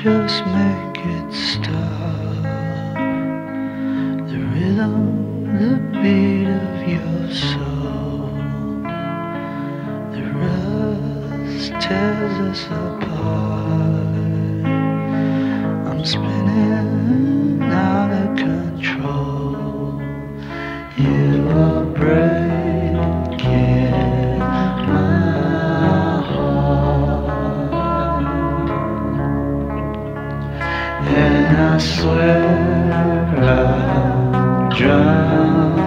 just make it stop. The rhythm, the beat of your soul. The rust tears us apart. I'm spinning out of control. You are breaking my heart, and I swear I'll drown.